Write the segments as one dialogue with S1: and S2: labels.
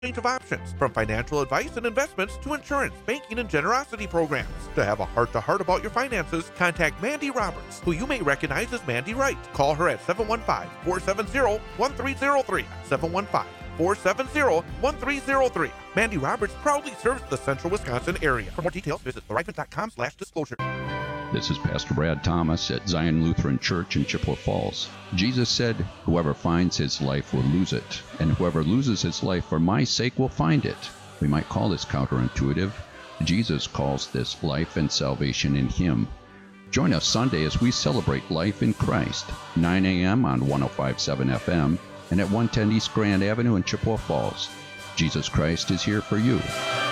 S1: range of options, from financial advice and investments to insurance, banking, and generosity programs. To have a heart-to-heart about your finances, contact Mandy Roberts, who you may recognize as Mandy Wright. Call her at 715-470-1303. 715-470-1303. Mandy Roberts proudly serves the central Wisconsin area. For more details, visit therifent.com/disclosure.
S2: This is Pastor Brad Thomas at Zion Lutheran Church in Chippewa Falls. Jesus said, "Whoever finds his life will lose it, and whoever loses his life for my sake will find it." We might call this counterintuitive. Jesus calls this life and salvation in him. Join us Sunday as we celebrate life in Christ, 9 a.m. on 105.7 FM and at 110 East Grand Avenue in Chippewa Falls. Jesus Christ is here for you.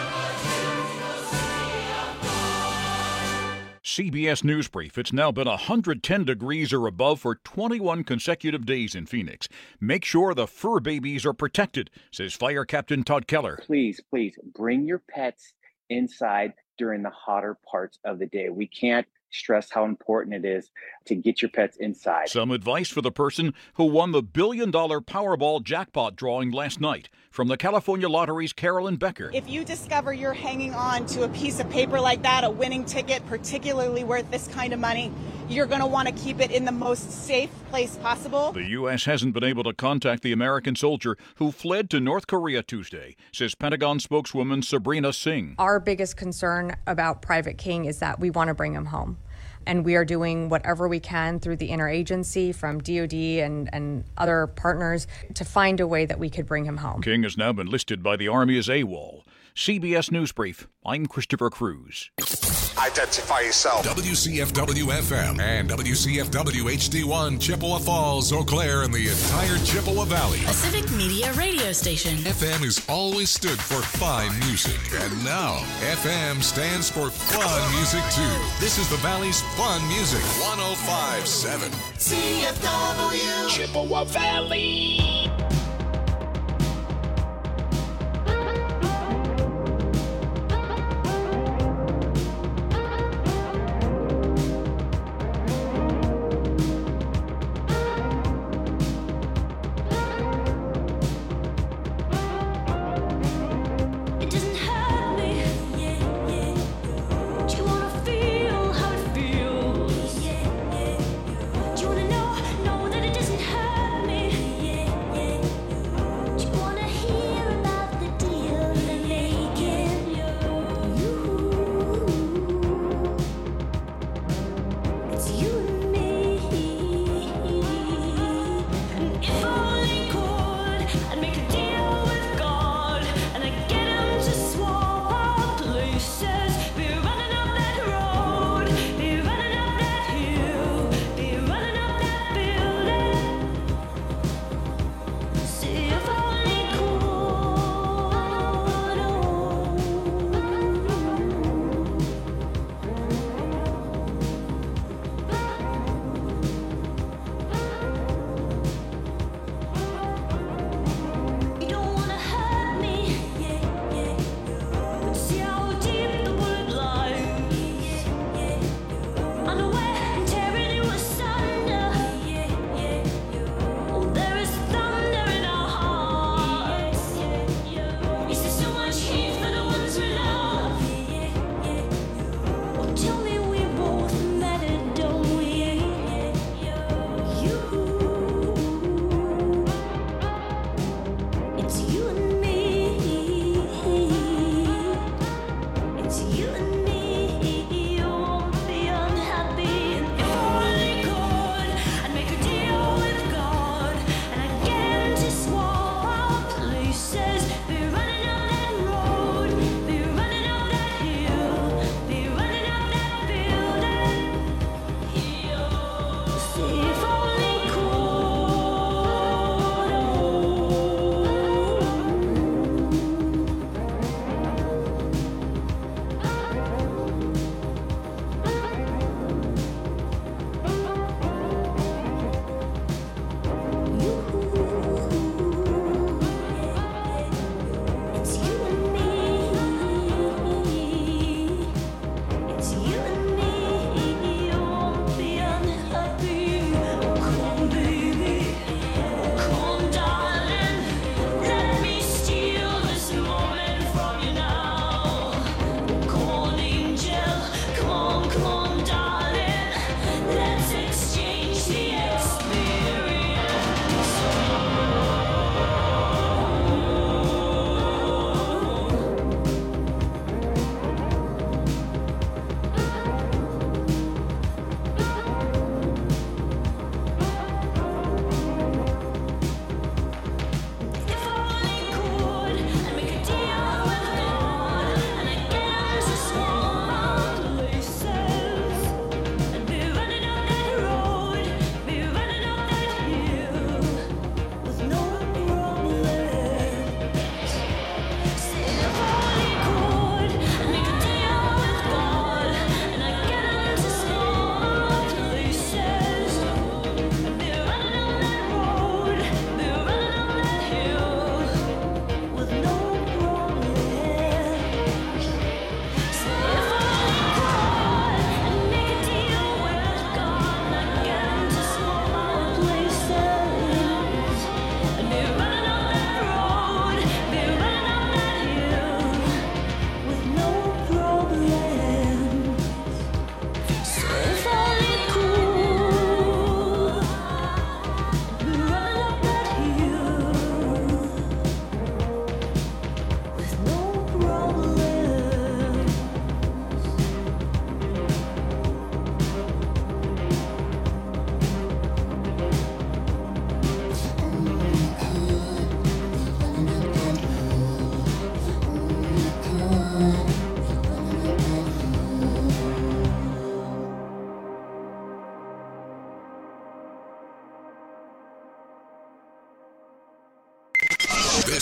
S3: CBS News Brief. It's now been 110 degrees or above for 21 consecutive days in Phoenix. Make sure the fur babies are protected, says Fire Captain Todd Keller.
S4: Please bring your pets inside during the hotter parts of the day. We can't stress how important it is to get your pets inside.
S3: Some advice for the person who won the $1 billion Powerball jackpot drawing last night from the California Lottery's Carolyn Becker.
S5: If you discover you're hanging on to a piece of paper like that, a winning ticket, particularly worth this kind of money, you're going to want to keep it in the most safe place possible.
S3: The U.S. hasn't been able to contact the American soldier who fled to North Korea Tuesday, says Pentagon spokeswoman Sabrina Singh.
S6: Our biggest concern about Private King is that we want to bring him home. And we are doing whatever we can through the interagency from DOD and other partners to find a way that we could bring him home.
S3: King has now been listed by the Army as AWOL. CBS News Brief. I'm Christopher Cruz.
S7: Identify yourself. WCFW-FM and WCFW-HD1, Chippewa Falls, Eau Claire, and the entire Chippewa Valley.
S8: A civic media radio station.
S7: FM has always stood for fine music. And now, FM stands for fun music, too. This is the Valley's fun music. 105.7.
S8: CFW.
S9: Chippewa Valley.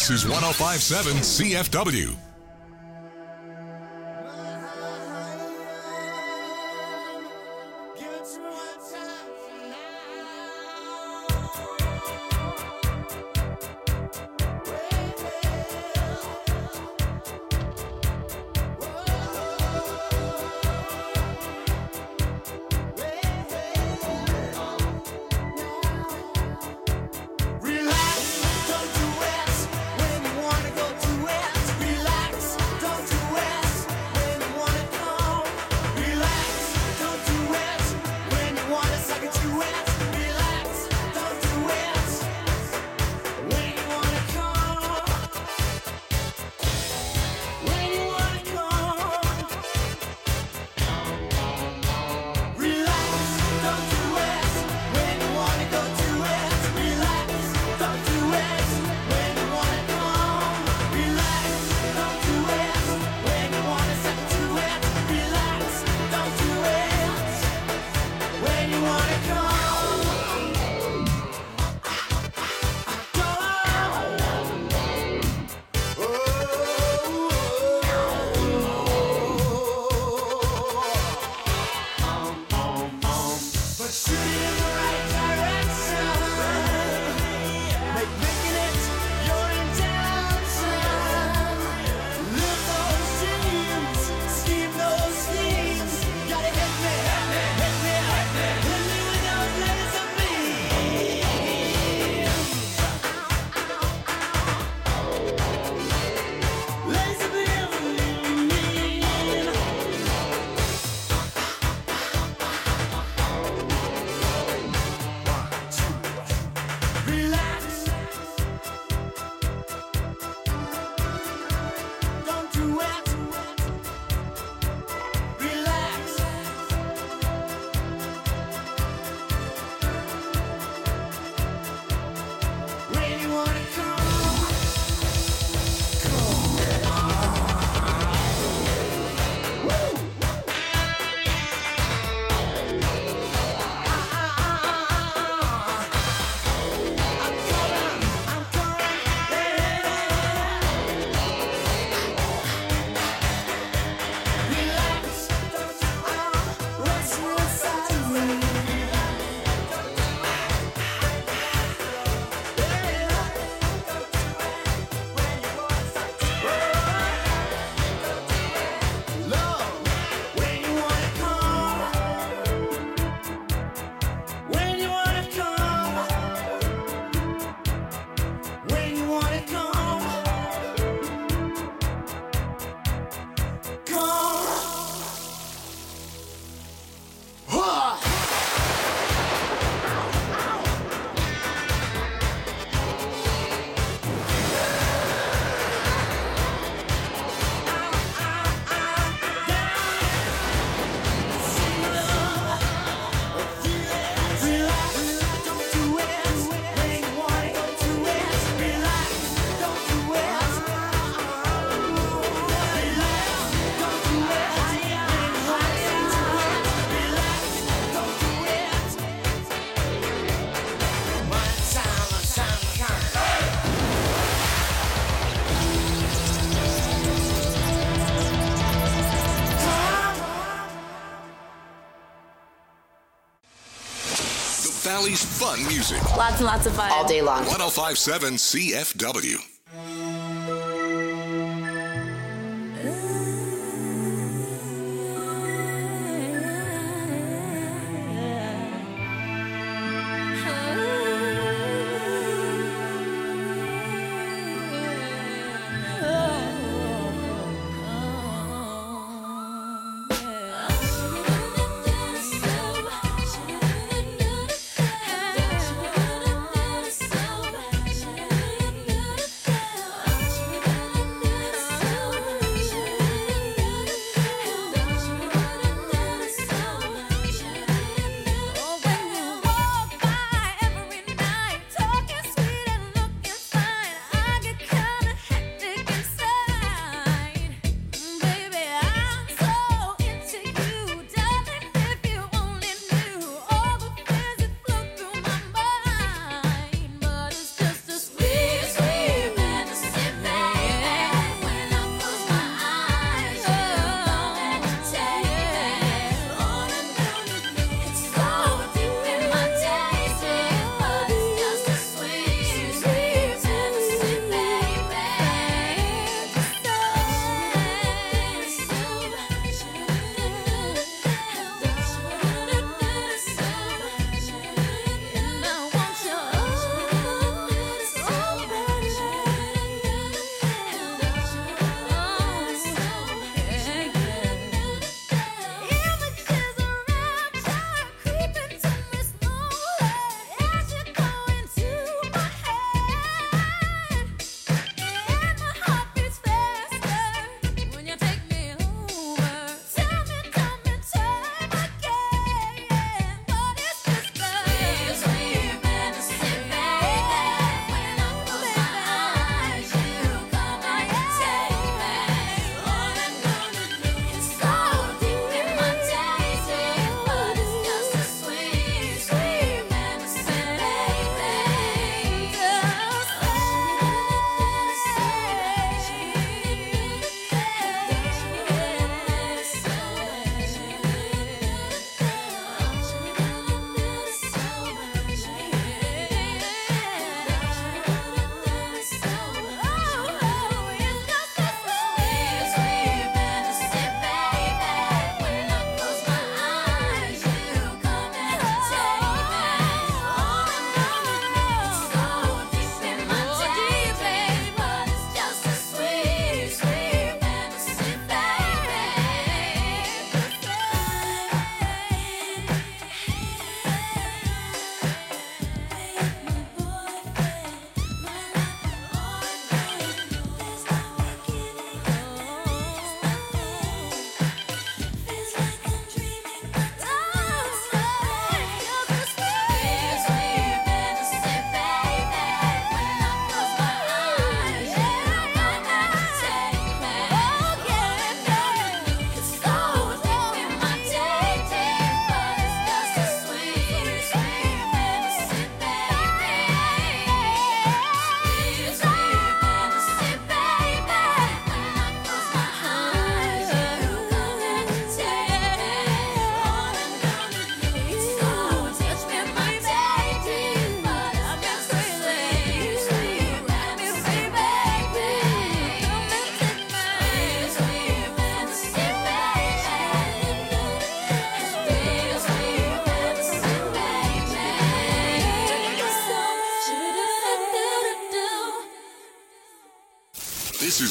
S7: This is 105.7 CFW. Valley's fun music.
S10: Lots and lots of fun.
S11: All day long.
S7: 105.7 CFW.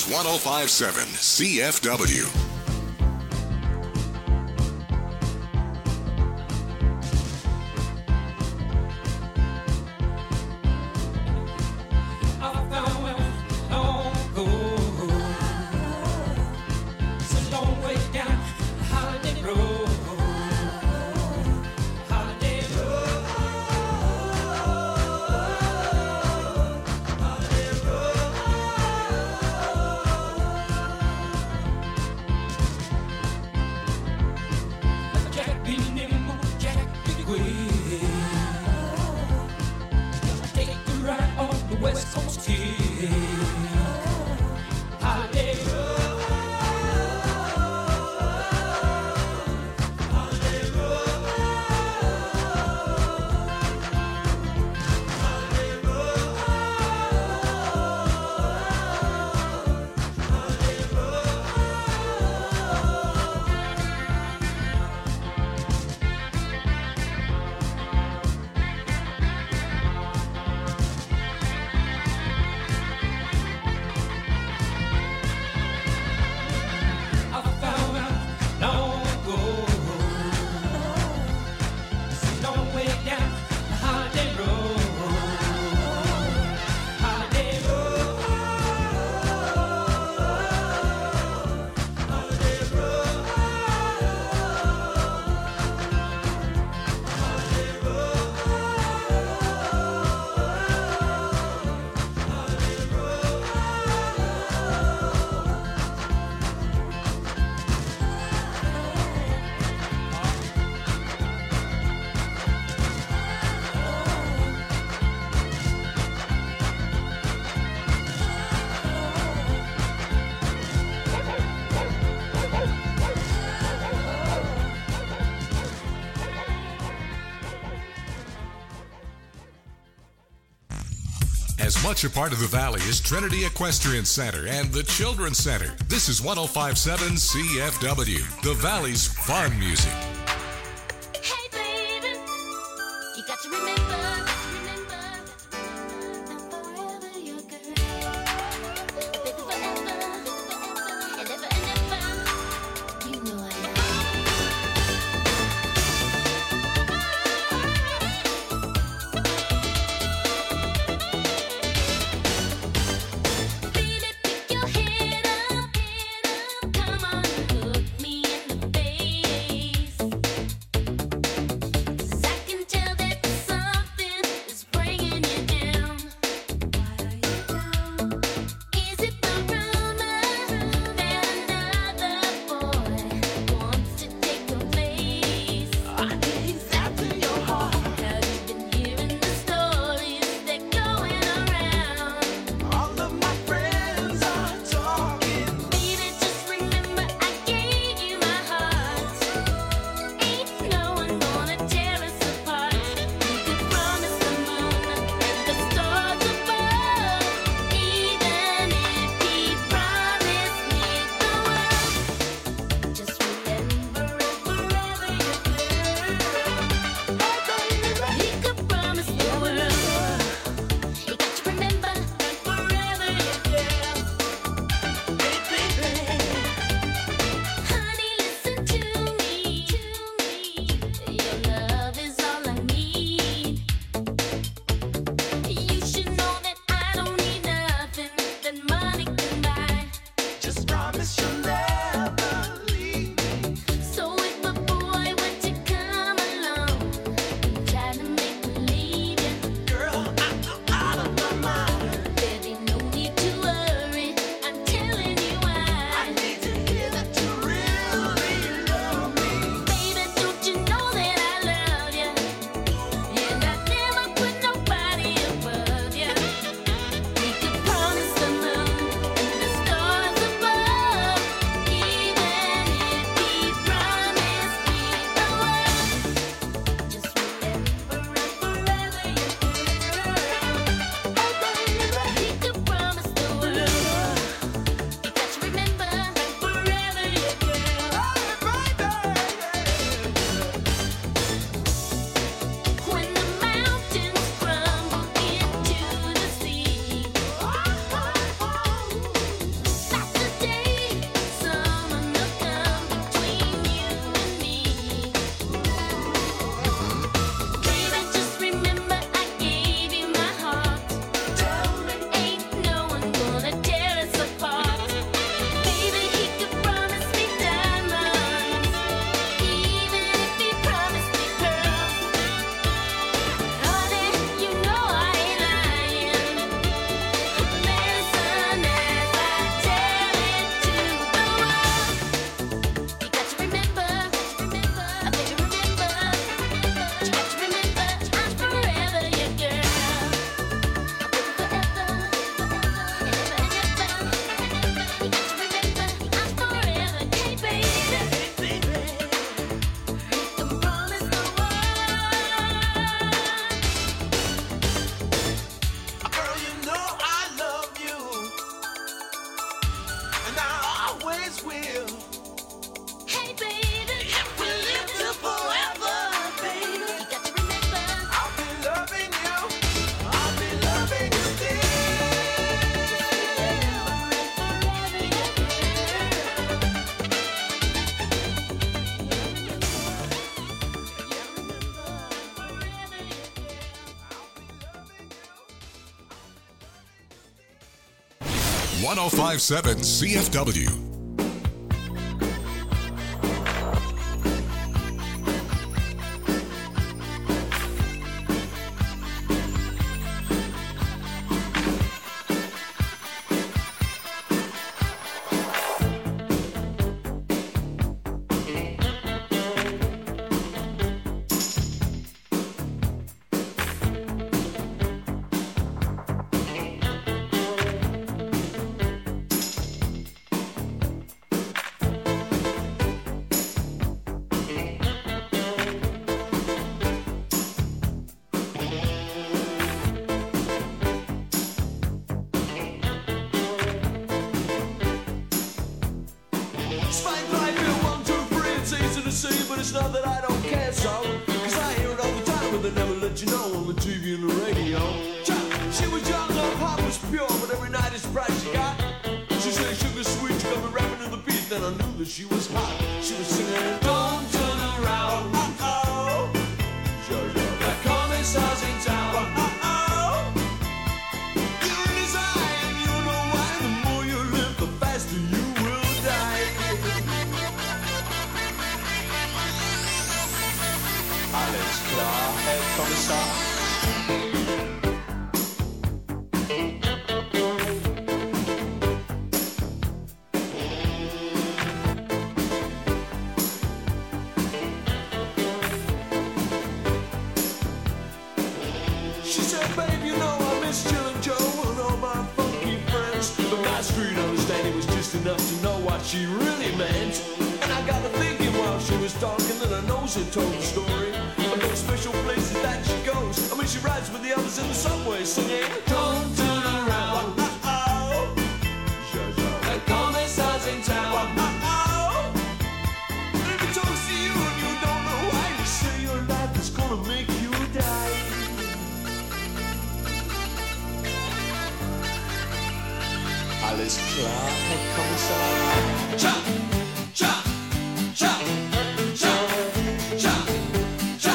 S7: 105.7 CFW. As much a part of the Valley as Trinity Equestrian Center and the Children's Center, this is 105.7 CFW, the Valley's fun music.
S8: Hey baby, you got to remember, now forever your girl, baby forever, and ever and ever, you know I am. Come on, look me in the face.
S10: always will.
S8: Hey, baby, we'll live till forever, baby. You got to remember,
S10: I'll be loving you. I'll be loving you still.
S7: Forever. 105.7 CFW.
S10: Spike like a 1, 2, 3, it's easy to see, but it's not that I don't care so. Cause I hear it all the time, but they never let you know on the TV and the radio. She was young, her heart was pure, but every night it's the price she got. She said sugar sweet, she got me rapping to the beat, then I knew that she was hot. She was singing, don't turn around, uh-oh. That commissar's in town, uh-oh. You're in his eye, and you know why. The more you live, the faster you will die. Alles klar, Herr Kommissar. She said, babe, you know I miss Jill and Joe and all my funky friends. But my street understanding was just enough to know what she really meant. And I got to thinking while she was talking that her nose had told the story of those special places that she goes. I mean, she rides with the others in the subway singing, don't turn around, uh-oh. The commissar's in town, uh-oh. And if he talks to you and you don't know why, you say your life is gonna make you die. Alles klar, Herr Kommissar. Cha, cha, cha, cha, cha, cha.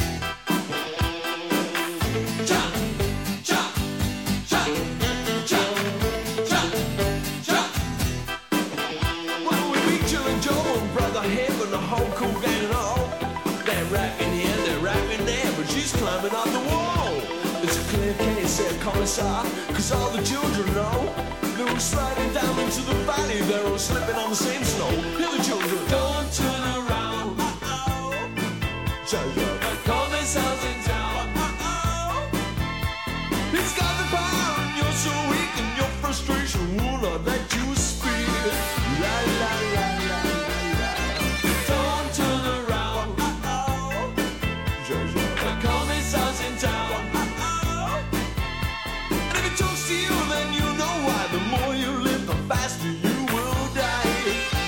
S10: Cha, cha, cha, cha, cha, cha. Well, we meet Jill and Joe and Brother Hip and the whole cool gang and all. They're rapping here, they're rapping there, but she's climbing up the wall. It's a clear case, said Commissar, cause all the children know. They were sliding down into the valley, they were slipping on the same snow. Hear the children, don't turn around, uh-oh. The commissar's in town, uh-oh. He's got the power and you're so weak and your frustration will not let you speak. La la la la la. Don't turn around, uh-oh. The commissar's in town, uh-oh. And if he talks to you, then you know why. The more you live, the faster you will die.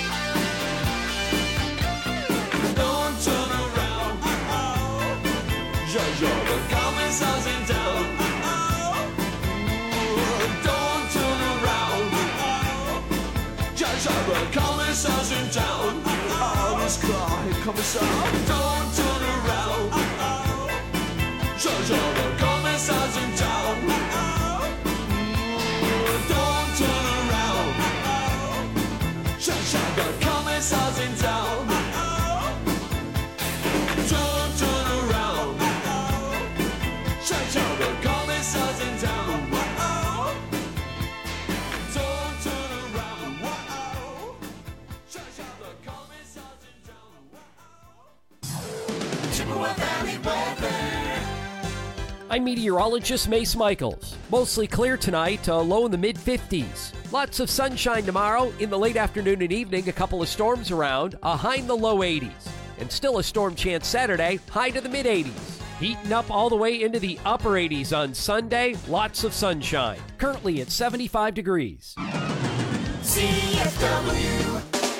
S10: Don't turn around, uh-oh. The commissar's in town, uh-oh. Don't turn around, uh-oh. The commissar's in town, uh-oh. This car, Herr Kommissar. Don't turn around, uh-oh. The commissar's in town, uh-oh. Don't turn around, uh-oh. The commissar's in town, uh-oh. Don't turn around, uh-oh. The commissar's in town, uh-oh. Don't turn around, uh-oh. The commissar's in town, uh-oh. Chippewa Valley weather.
S11: I'm meteorologist Mace Michaels. Mostly clear tonight, low in the mid-50s. Lots of sunshine tomorrow. In the late afternoon and evening, a couple of storms around, a high in the low 80s. And still a storm chance Saturday, high to the mid-80s. Heating up all the way into the upper 80s on Sunday, lots of sunshine. Currently at 75 degrees.
S10: CFW.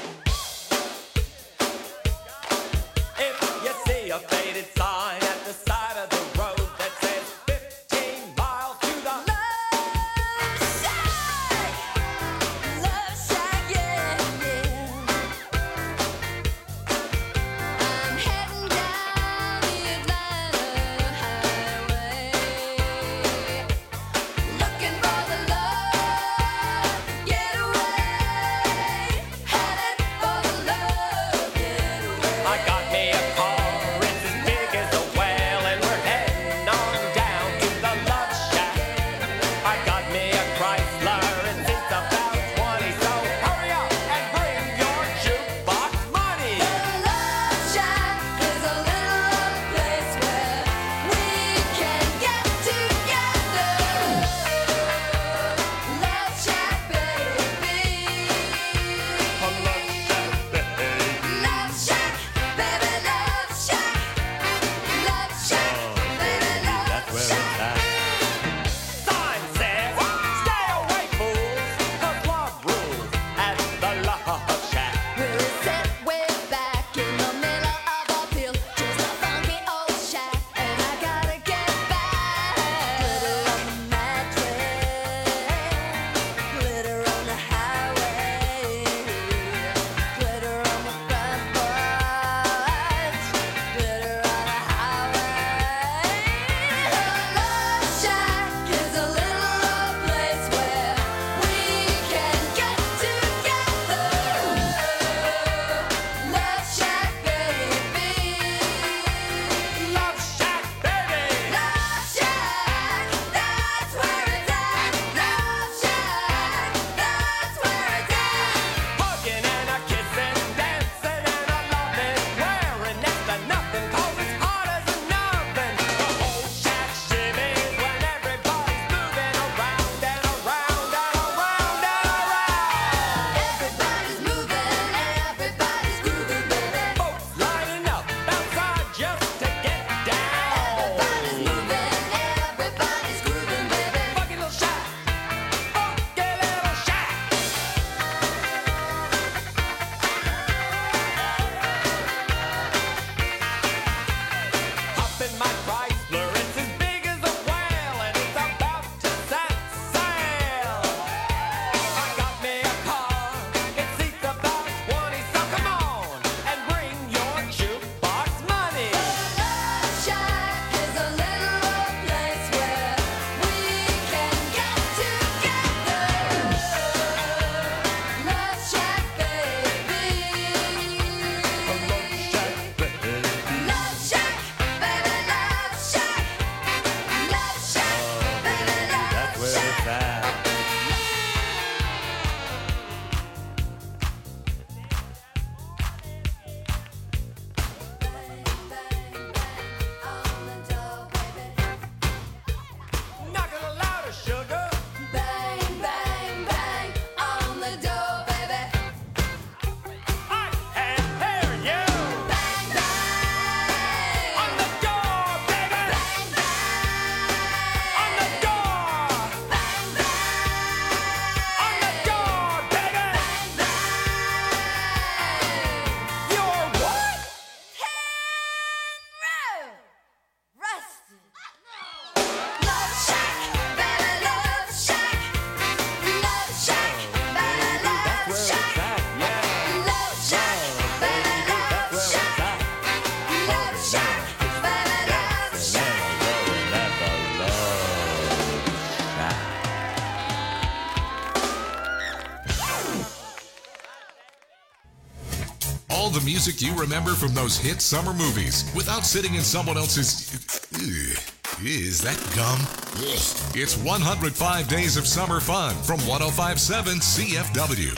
S7: all the music you remember from those hit summer movies without sitting in someone else's... Is that gum? It's 105 Days of Summer Fun from 105.7 CFW.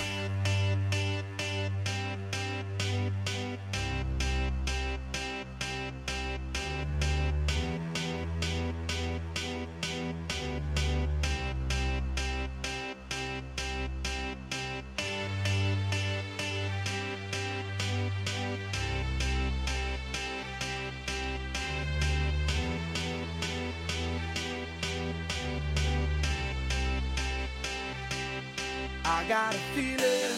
S10: I got a feeling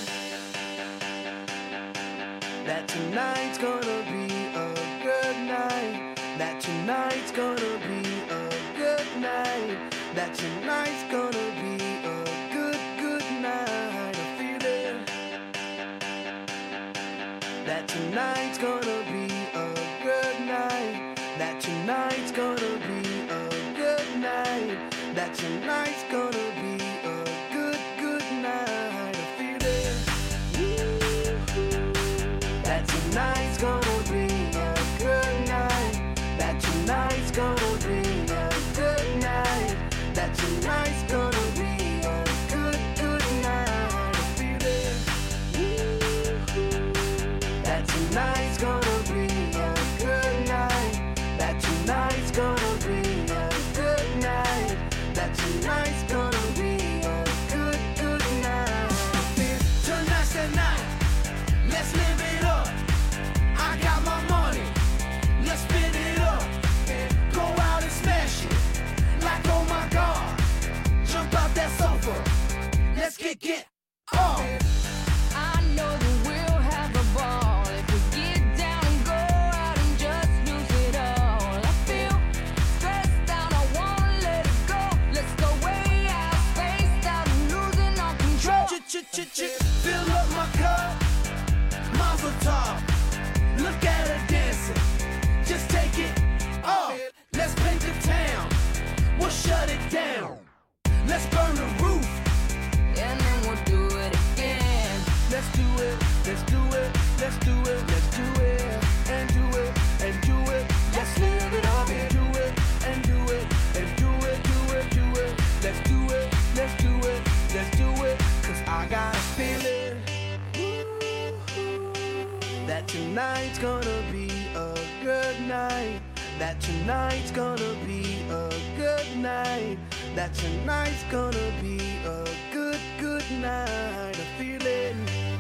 S10: that tonight's gonna be a good night. That tonight's gonna be a good night. That tonight's gonna be a good night. A feeling that tonight's gonna be a good night. That tonight's gonna be a good night. That tonight's gonna be a good night. A feeling that tonight's gonna be a good night. That tonight's gonna be a good night. That tonight's gonna be a good night. A feeling that tonight's gonna be a good night. That tonight's gonna be a good night. That tonight's gonna be a good night. Tonight's the night. Let's live it up. I got my money. Let's spin it up. Go out and smash it. Like oh my God. Jump out that sofa. Let's get off.
S8: I know that we'll have a ball if we get down and go out and just lose it all. I feel stressed out, I wanna let it go. Let's go way out, spaced out and losing our control.
S10: Fill up my cup. Mazel tov. Look at her dancing. Just take it off. Let's paint the town. We'll shut it down. Let's burn the roof.
S8: And then we'll do it again.
S10: Let's do it. Let's do it. Let's do it. Let's do it. And do it. And do it. Let's live it up and do it. And do it. And do it. Do it. Do it. Let's do it. Let's do it. Let's do it. 'Cause I got a feeling that tonight's gonna be a good night. That tonight's gonna be a good night. That tonight's gonna be a good night. A feeling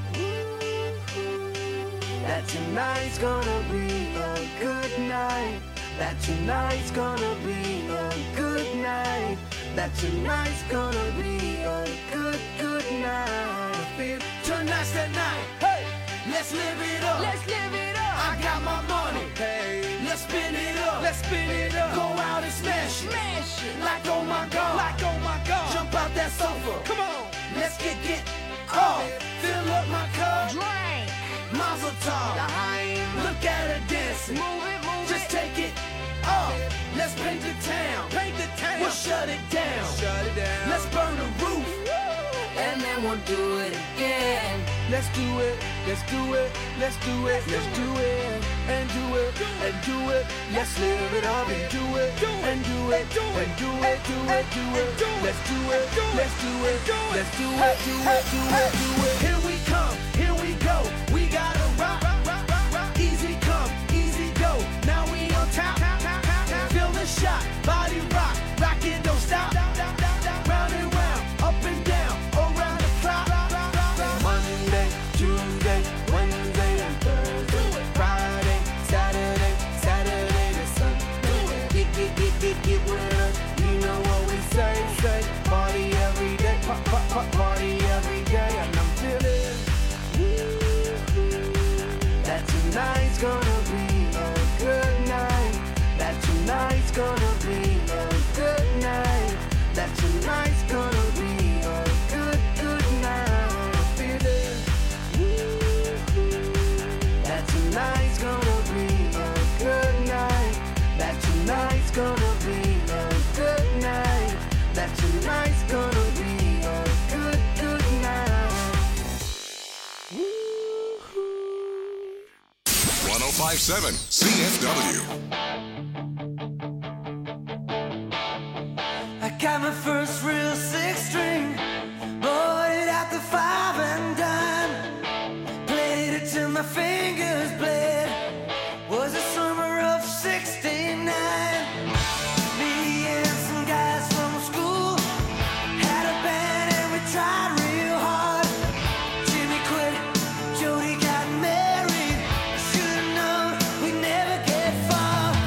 S10: that tonight's gonna be a good night. That tonight's gonna be a good night. That tonight's gonna be a good night. I feel tonight's the night. Hey, let's live it up.
S8: Let's live it up.
S10: I got my money. Hey, let's spin it up. Let's spin it up. Go out and smash it.
S8: Smash it.
S10: Like oh my God.
S8: Like oh my God.
S10: Jump out that sofa. Come on. Let's get off. Fill up my cup.
S8: Drink.
S10: Mazel tov. Look at her dancing.
S8: Move it.
S10: Just take it off. Let's paint the town. We'll shut it down. Let's burn the roof.
S8: And then we'll do it again.
S10: Let's do it. Let's do it. Let's do it. Let's do it. And do it. And do it. Let's live it up and do it. And do it. And do it. Do it. Do it. Let's do it. Let's do it. Let's do it. Do it. Do it. Do it. Here we come. Here we go. We gotta rock. Easy come. Easy go. Now we on top. Feel the shot. Body rock. Rock it. Don't stop. Round and round. Up and down. Around the clock. Monday, Tuesday, Wednesday, and Thursday. Friday, Saturday to Sunday. Get with us. You know what we say. Party every day. Party every day. And I'm feeling
S7: 1057 CFW.
S10: I got my first real six string, bought it at the 5 and dime, played it till my fingers bled. Was the summer of '69. Me and some guys from school had a band and we tried real hard. Jimmy quit, Jody got married. I should've known we'd never get far.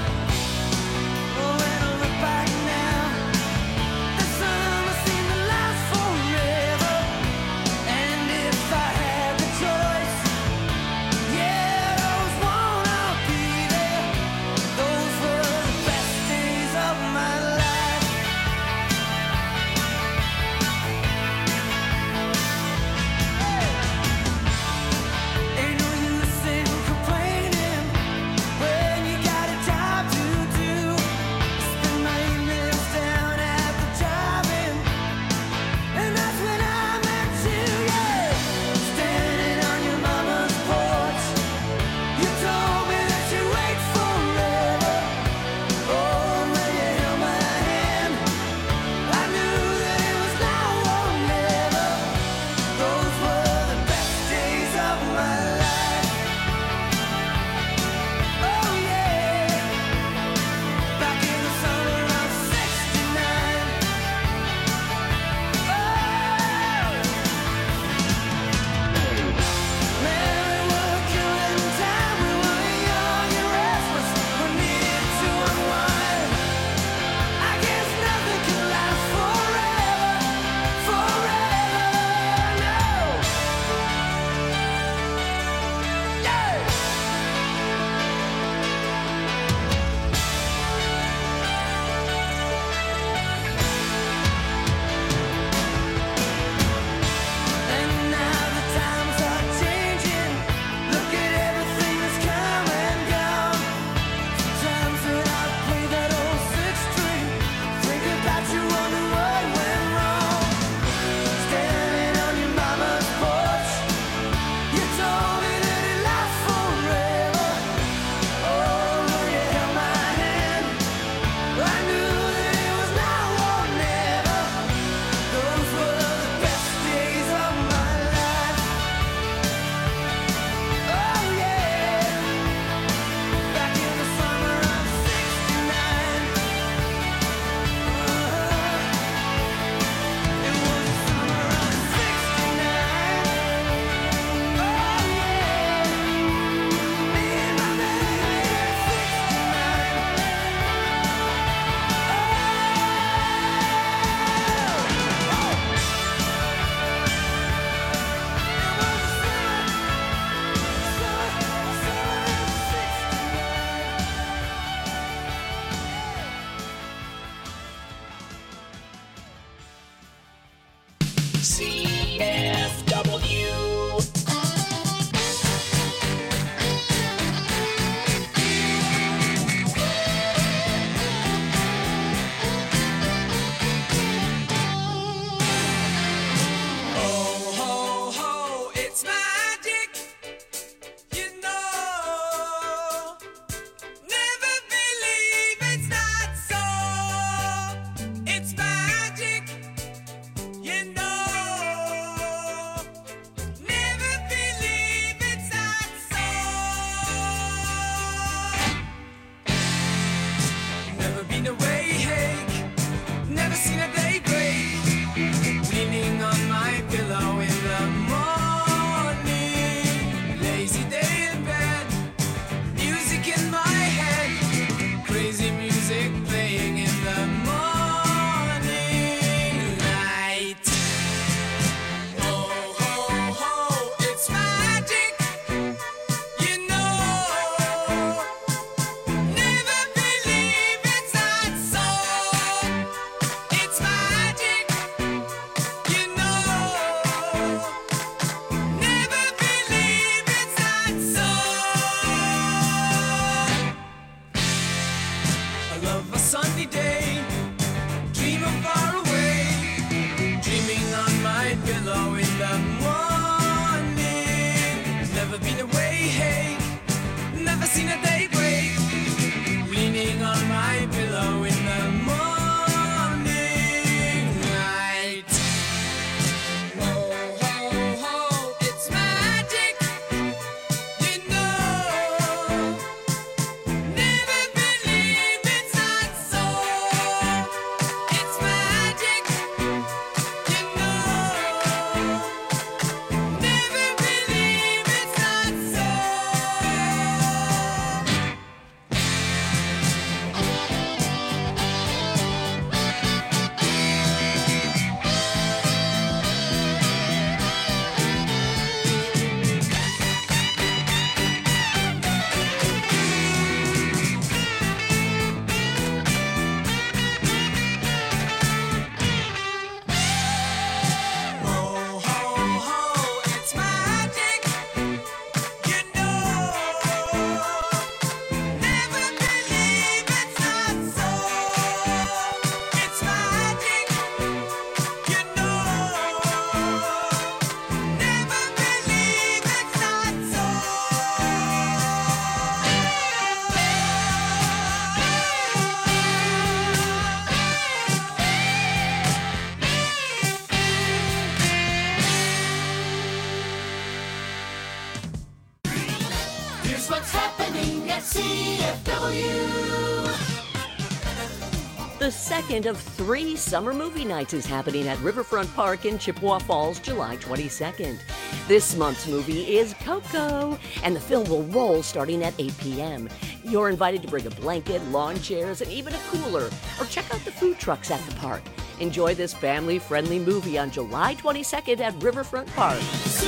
S12: Here's what's happening at CFW.
S13: The second of 3 summer movie nights is happening at Riverfront Park in Chippewa Falls, July 22nd. This month's movie is Coco, and the film will roll starting at 8 p.m. You're invited to bring a blanket, lawn chairs, and even a cooler, or check out the food trucks at the park. Enjoy this family-friendly movie on July 22nd at Riverfront Park.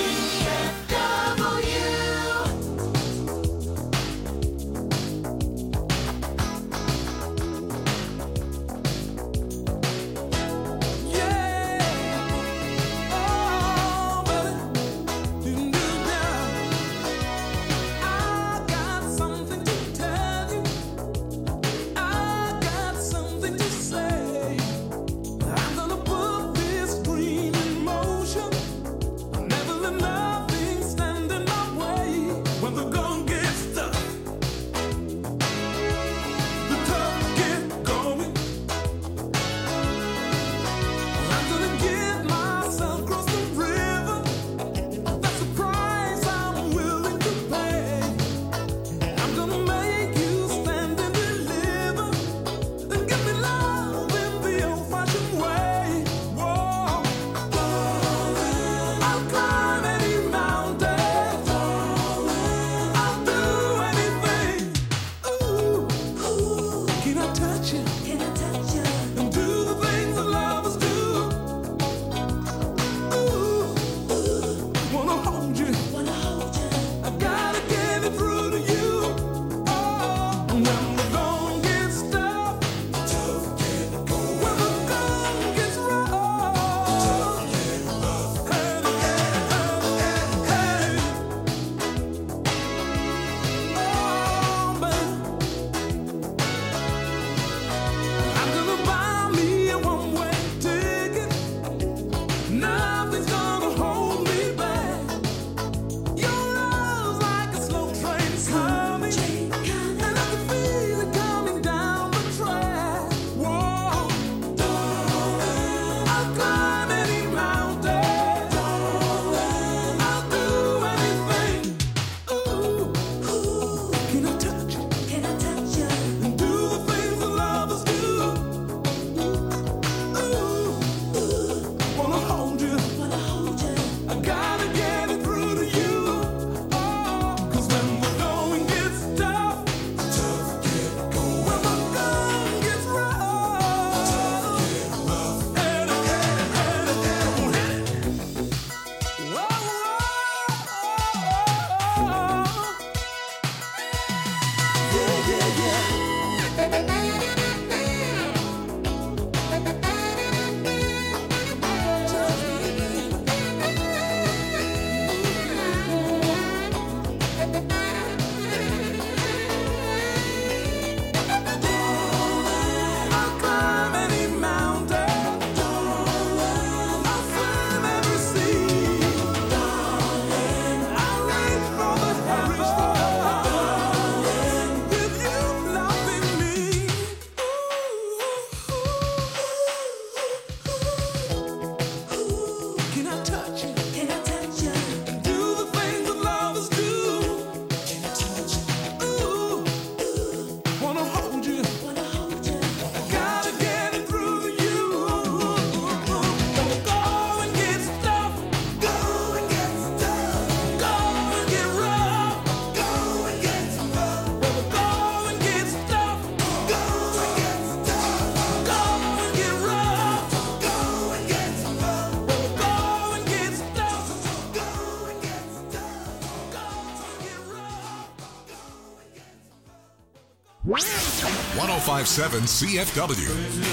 S7: .1057 CFW,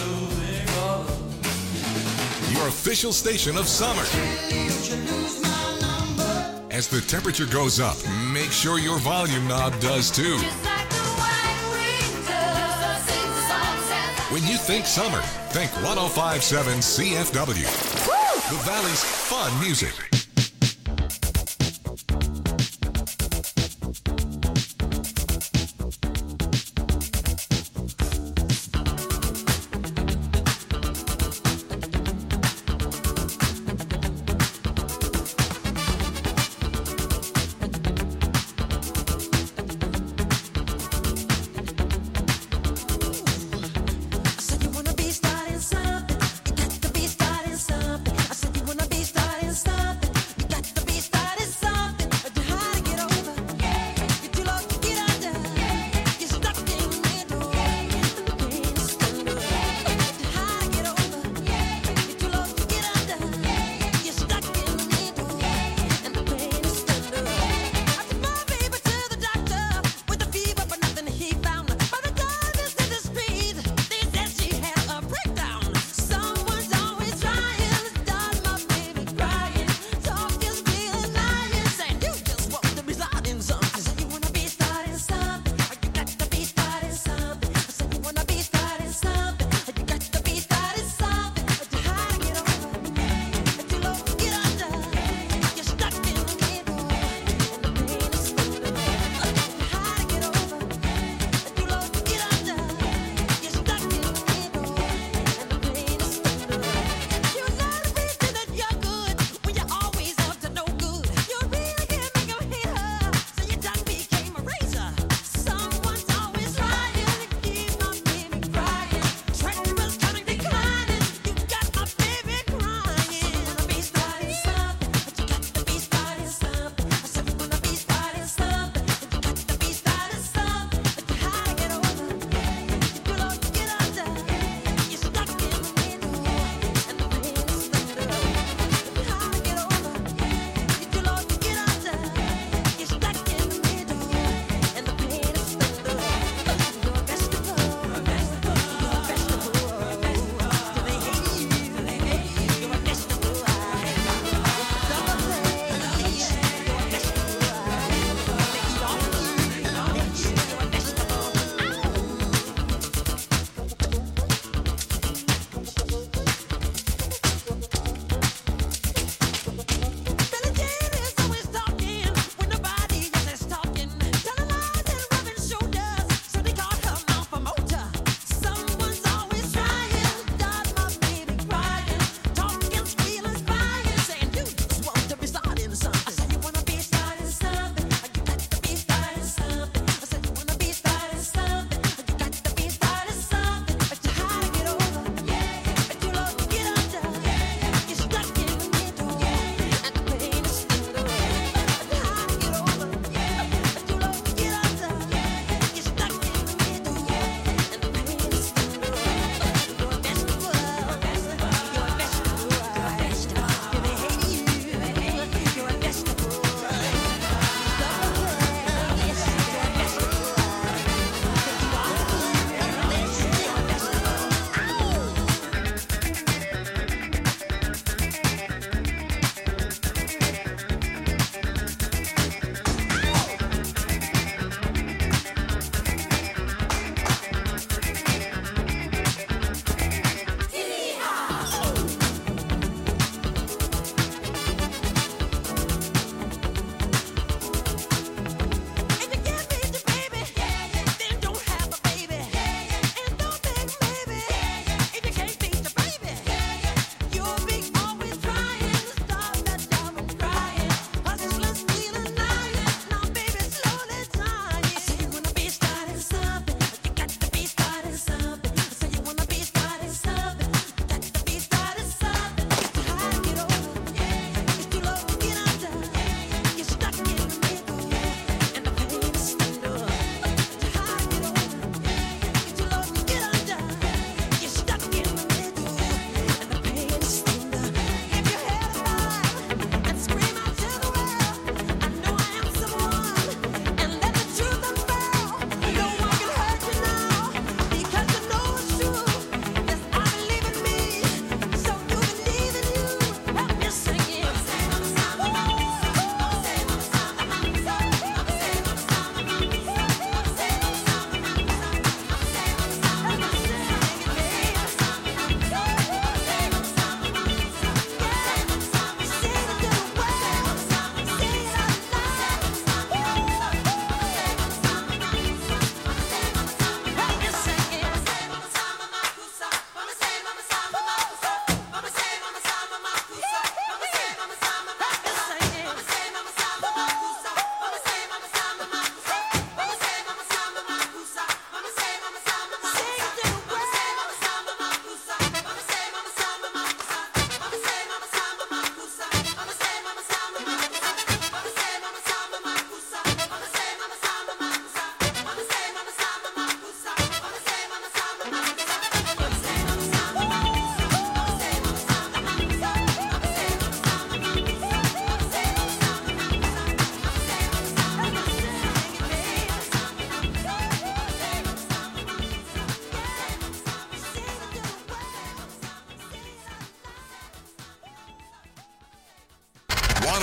S7: your official station of summer. As the temperature goes up, make sure your volume knob does too. When you think summer, think 1057 CFW, the Valley's fun music.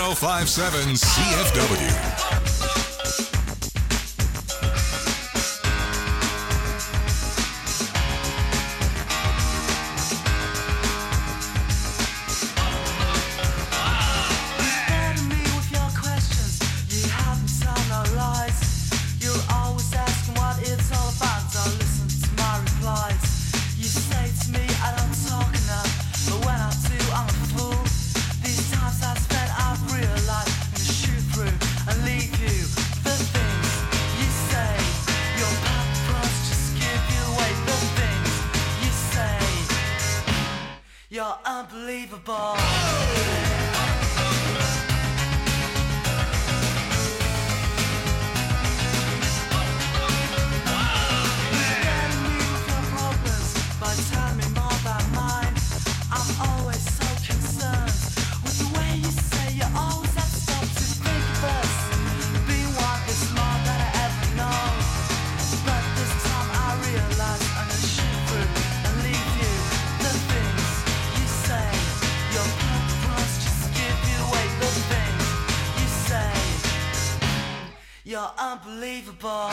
S7: 1057 CFW.
S14: You're unbelievable. You're unbelievable.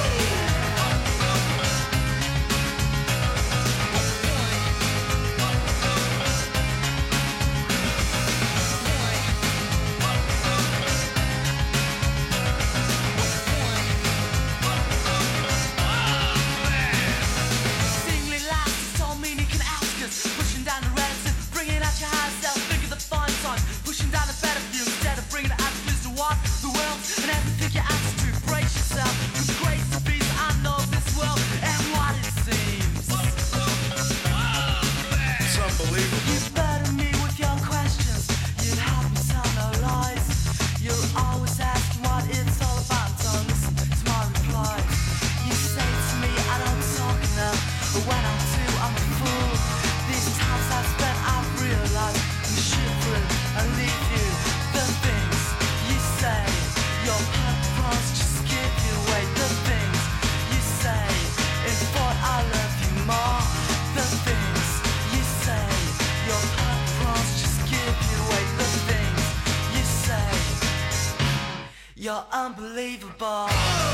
S14: Singly lies, so mean you can ask us. Pushing down the relative, bringing out your higher self. Think of the fun times, pushing down the better view instead of bringing it out to what the world and everything you ask to brace yourself. With grace and peace, I know this world and what it seems. It's unbelievable. You better me with your questions. You have me tell no lies. You're always asking what it's all about. Don't listen to my replies. You say to me I don't talk enough, but when I do, I'm a fool. These times I've spent, I've realized you shoot through and leave you the things you say. Your purpose just give you away the things you say. In thought I love you more. The things you say. Your purpose just give you away the things you say. You're unbelievable.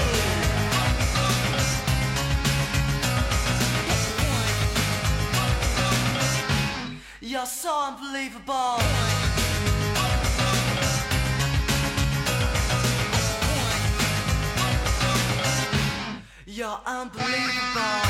S14: You're so unbelievable. You're unbelievable.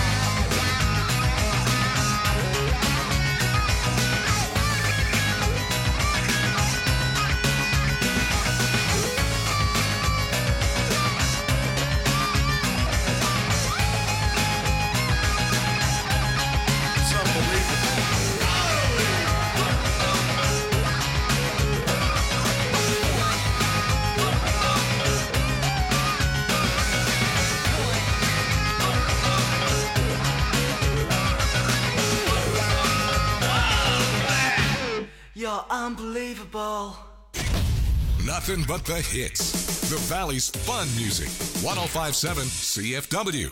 S14: You're unbelievable.
S7: Nothing but the hits. The Valley's fun music. 1057 CFW.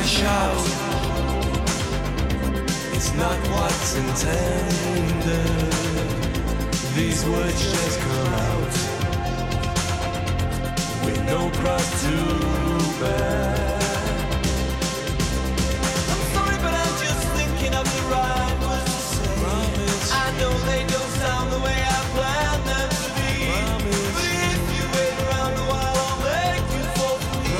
S10: shout. It's not what's intended. These words just come out with no cross to bear. I'm sorry, but I'm just thinking of the right words to say. Promise. I know they don't sound the way I planned them to be. Promise. But if you wait around a while, I'll make you fall for me.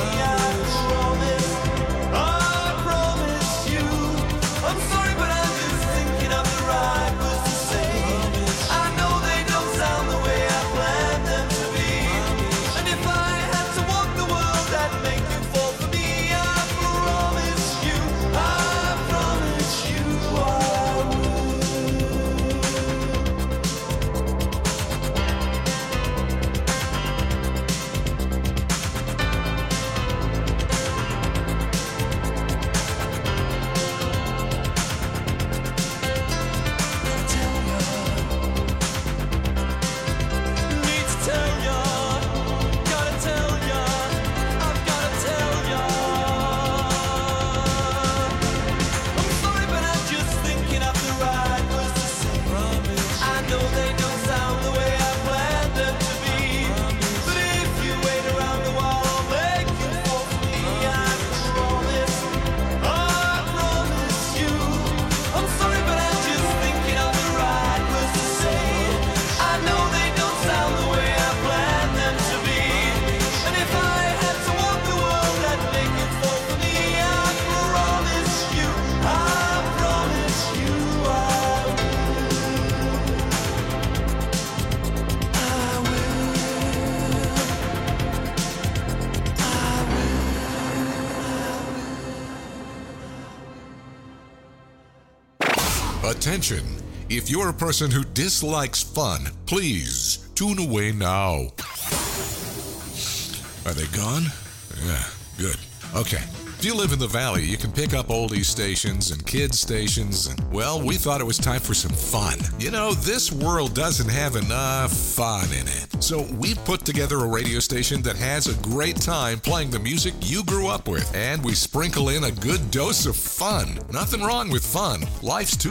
S10: I promise you. I'm sorry, but I'm just thinking of the right words to say. Promise. I know they don't sound the way I planned them to be. Promise. And if I had to walk the world, I'd make you fall for me. I promise you. I promise you I will. Need to tell ya, gotta tell ya, I've gotta tell ya. I'm sorry, but I'm just thinking of the right words to say. Promise. I know they don't sound the way I planned them to be. Promise. But if you wait around a while, I'll make you fall for me. I promise. I promise you. I'm sorry, but I'm just thinking of the right words to say. I know they don't sound the way I planned them to be. And if I had to walk the world, I'd make it fall for me. I promise you. I promise you I
S7: Attention! If you're a person who dislikes fun, please tune away now. Are they gone? Yeah, good. Okay. If you live in the valley, you can pick up oldies stations and kids stations, and, well, we thought it was time for some fun. You know, this world doesn't have enough fun in it. So we put together a radio station that has a great time playing the music you grew up with, and we sprinkle in a good dose of fun. Nothing wrong with fun. Life's too